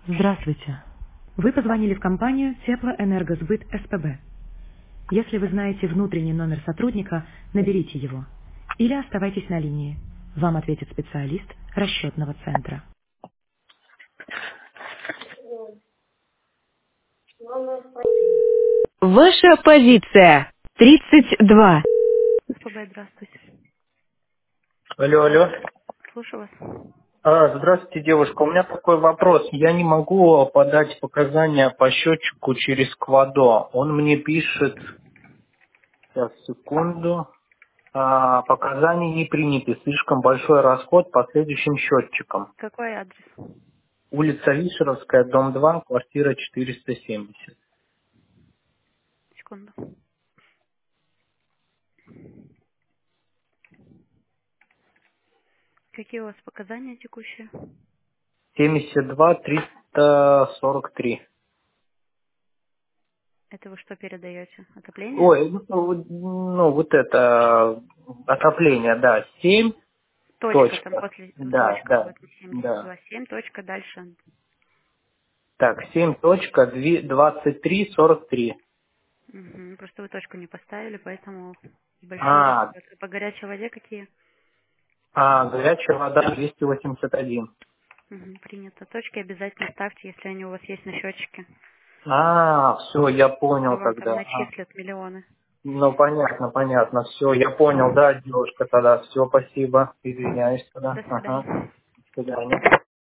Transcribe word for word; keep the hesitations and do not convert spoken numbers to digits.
Здравствуйте. Вы позвонили в компанию Теплоэнергосбыт СПБ. Если вы знаете внутренний номер сотрудника, наберите его. Или оставайтесь на линии. Вам ответит специалист расчетного центра. Ваша позиция. тридцать два. СПБ, здравствуйте. Алло, алло. Слушаю вас. А, здравствуйте, девушка. У меня такой вопрос. Я не могу подать показания по счетчику через Квадо. Он мне пишет, сейчас, секунду, а, показания не приняты. Слишком большой расход по следующим счетчикам. Какой адрес? Улица Вишеровская, дом два, квартира четыреста семьдесят. Секунду. Какие у вас показания текущие? семьдесят два триста сорок три. Это вы что передаете? Отопление? Ой, ну, вот ну, вот это отопление, да, семь Точка, там точка. после Да, точка да, после семьдесят да. два семь, точка дальше. Так, семь точка двадцать три сорок три. Мгм. Просто вы точку не поставили, поэтому большой А, расход. По горячей воде какие? а, горячая вода двести восемьдесят один. Мгм, принято. Точки обязательно ставьте, если они у вас есть на счетчике. А, все, я А то понял вам там тогда. А, начислят миллионы. ну, понятно, понятно. Все, я понял, да, девушка тогда. Все, спасибо. Извиняюсь тогда. До Ага. свидания. До свидания.